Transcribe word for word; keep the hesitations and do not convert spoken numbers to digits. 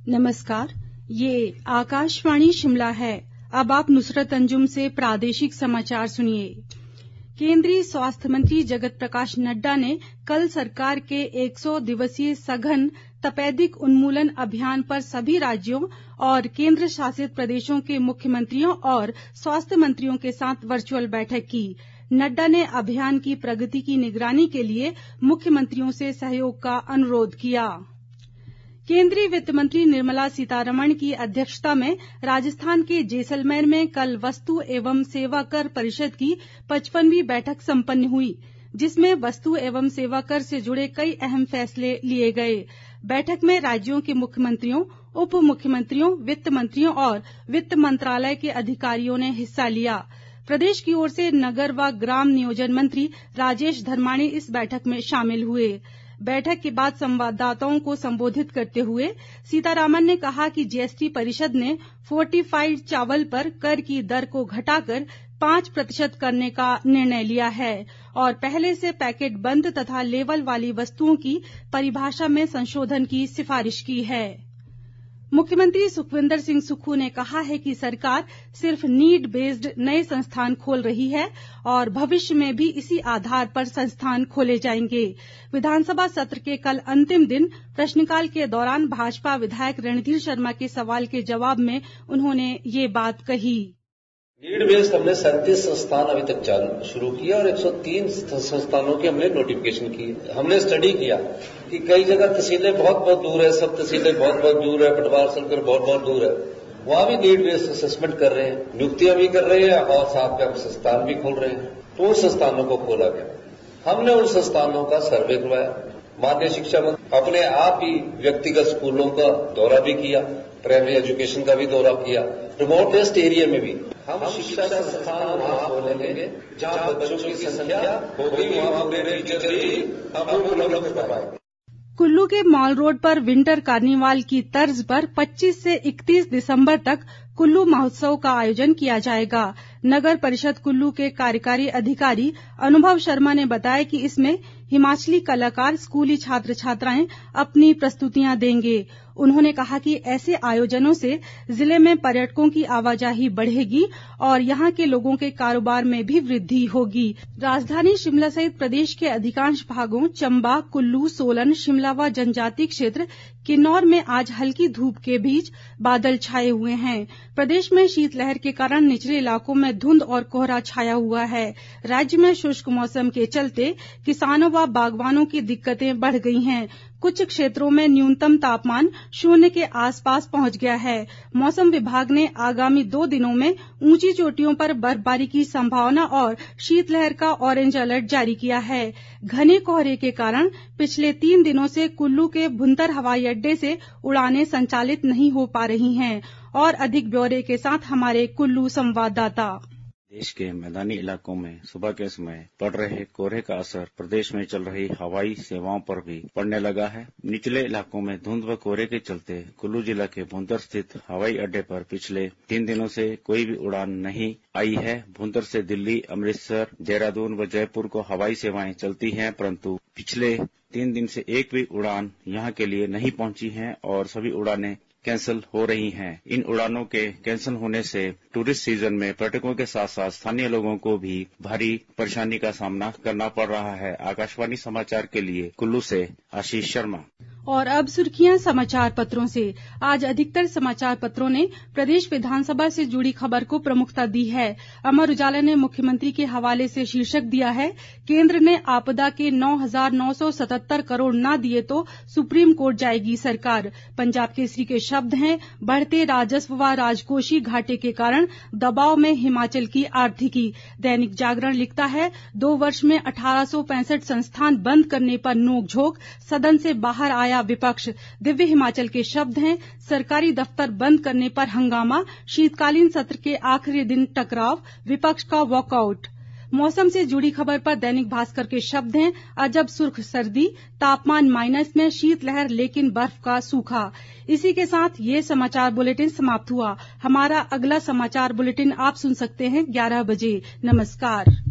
नमस्कार, ये आकाशवाणी शिमला है। अब आप नुसरत अंजुम से प्रादेशिक समाचार सुनिए। केंद्रीय स्वास्थ्य मंत्री जगत प्रकाश नड्डा ने कल सरकार के सौ दिवसीय सघन तपेदिक उन्मूलन अभियान पर सभी राज्यों और केंद्र शासित प्रदेशों के मुख्यमंत्रियों और स्वास्थ्य मंत्रियों के साथ वर्चुअल बैठक की। नड्डा ने अभियान की प्रगति की निगरानी के लिए मुख्यमंत्रियों से सहयोग का अनुरोध किया। केंद्रीय वित्त मंत्री निर्मला सीतारमण की अध्यक्षता में राजस्थान के जैसलमेर में कल वस्तु एवं सेवा कर परिषद की पचपनवीं बैठक संपन्न हुई, जिसमें वस्तु एवं सेवा कर से जुड़े कई अहम फैसले लिए गए। बैठक में राज्यों के मुख्यमंत्रियों, उप मुख्यमंत्रियों, वित्त मंत्रियों और वित्त मंत्रालय के अधिकारियों ने हिस्सा लिया। प्रदेश की ओर से नगर व ग्राम नियोजन मंत्री राजेश धर्माणी इस बैठक में शामिल हुए। बैठक के बाद संवाददाताओं को संबोधित करते हुए सीतारामन ने कहा कि जीएसटी परिषद ने फोर्टिफाइड चावल पर कर की दर को घटाकर पांच प्रतिशत करने का निर्णय लिया है और पहले से पैकेट बंद तथा लेबल वाली वस्तुओं की परिभाषा में संशोधन की सिफारिश की है। मुख्यमंत्री सुखविंदर सिंह सुक्खू ने कहा है कि सरकार सिर्फ नीड बेस्ड नए संस्थान खोल रही है और भविष्य में भी इसी आधार पर संस्थान खोले जाएंगे। विधानसभा सत्र के कल अंतिम दिन प्रश्नकाल के दौरान भाजपा विधायक रणधीर शर्मा के सवाल के जवाब में उन्होंने ये बात कही। नीड बेस्ड हमने सैंतीस संस्थान अभी तक चालू शुरू किया और एक सौ तीन संस्थानों की हमने नोटिफिकेशन की। हमने स्टडी किया कि कई जगह तहसीलें बहुत बहुत दूर है, सब तहसीलें बहुत बहुत दूर है, पटवार सर्कल बहुत बहुत दूर है, वहां भी नीड बेस्ड असेसमेंट कर रहे हैं, नियुक्तियां भी कर रहे हैं और साथ में हम संस्थान भी खोल रहे हैं। तो उन संस्थानों को खोला गया। हमने उन संस्थानों का सर्वे करवाया। माध्यमिक शिक्षा मंत्री अपने आप ही व्यक्तिगत स्कूलों का दौरा भी किया, प्राइमरी एजुकेशन का भी दौरा किया, रिमोटेस्ट एरिया में भी हम शिक्षा संस्थान वहां खोलेंगे जहां बच्चों की संख्या होगी, वहां पूरे टीचर भी हम उपलब्ध करवाएंगे। कुल्लू के मॉल रोड पर विंटर कार्निवाल की तर्ज पर पच्चीस से इकतीस दिसंबर तक कुल्लू महोत्सव का आयोजन किया जाएगा। नगर परिषद कुल्लू के कार्यकारी अधिकारी अनुभव शर्मा ने बताया कि इसमें हिमाचली कलाकार, स्कूली छात्र छात्राएं अपनी प्रस्तुतियां देंगे। उन्होंने कहा कि ऐसे आयोजनों से जिले में पर्यटकों की आवाजाही बढ़ेगी और यहाँ के लोगों के कारोबार में भी वृद्धि होगी। राजधानी शिमला सहित प्रदेश के अधिकांश भागों, चंबा, कुल्लू, सोलन, शिमला व जनजातीय क्षेत्र किन्नौर में आज हल्की धूप के बीच बादल छाए हुए हैं। प्रदेश में शीतलहर के कारण निचले इलाकों में धुंध और कोहरा छाया हुआ है। राज्य में शुष्क मौसम के चलते किसानों व बागवानों की दिक्कतें बढ़ गई हैं। कुछ क्षेत्रों में न्यूनतम तापमान शून्य के आसपास पहुंच गया है। मौसम विभाग ने आगामी दो दिनों में ऊंची चोटियों पर बर्फबारी की संभावना और शीतलहर का ऑरेंज अलर्ट जारी किया है। घने कोहरे के कारण पिछले तीन दिनों से कुल्लू के भुंतर हवाई अड्डे से उड़ानें संचालित नहीं हो पा रही हैं। और अधिक ब्यौरे के साथ हमारे कुल्लू संवाददाता। देश के मैदानी इलाकों में सुबह के समय पड़ रहे कोहरे का असर प्रदेश में चल रही हवाई सेवाओं पर भी पड़ने लगा है। निचले इलाकों में धुंध व कोहरे के चलते कुल्लू जिला के भुंतर स्थित हवाई अड्डे पर पिछले तीन दिनों से कोई भी उड़ान नहीं आई है। भुंतर से दिल्ली, अमृतसर, देहरादून व जयपुर को हवाई सेवाएं चलती हैं, परंतु पिछले तीन दिन से एक भी उड़ान यहां के लिए नहीं पहुंची है और सभी उड़ानें कैंसिल हो रही हैं। इन उड़ानों के कैंसिल होने से टूरिस्ट सीजन में पर्यटकों के साथ साथ स्थानीय लोगों को भी भारी परेशानी का सामना करना पड़ रहा है। आकाशवाणी समाचार के लिए कुल्लू से आशीष शर्मा। और अब सुर्खियां समाचार पत्रों से। आज अधिकतर समाचार पत्रों ने प्रदेश विधानसभा से जुड़ी खबर को प्रमुखता दी है। अमर उजाला ने मुख्यमंत्री के हवाले से शीर्षक दिया है, केंद्र ने आपदा के नौ हजार नौ सौ सतहत्तर करोड़ न दिए तो सुप्रीम कोर्ट जाएगी सरकार। पंजाब केसरी के शब्द हैं, बढ़ते राजस्व व राजकोषीय घाटे के कारण दबाव में हिमाचल की आर्थिकी। दैनिक जागरण लिखता है, दो वर्ष में अठारह सौ पैंसठ संस्थान बंद करने पर नोकझोंक, सदन से बाहर आया विपक्ष। दिव्य हिमाचल के शब्द हैं, सरकारी दफ्तर बंद करने पर हंगामा, शीतकालीन सत्र के आखिरी दिन टकराव, विपक्ष का वॉकआउट। मौसम से जुड़ी खबर पर दैनिक भास्कर के शब्द हैं, अजब सुर्ख सर्दी, तापमान माइनस में, शीतलहर लेकिन बर्फ का सूखा। इसी के साथ ये समाचार बुलेटिन समाप्त हुआ। हमारा अगला समाचार बुलेटिन आप सुन सकते हैं ग्यारह बजे। नमस्कार।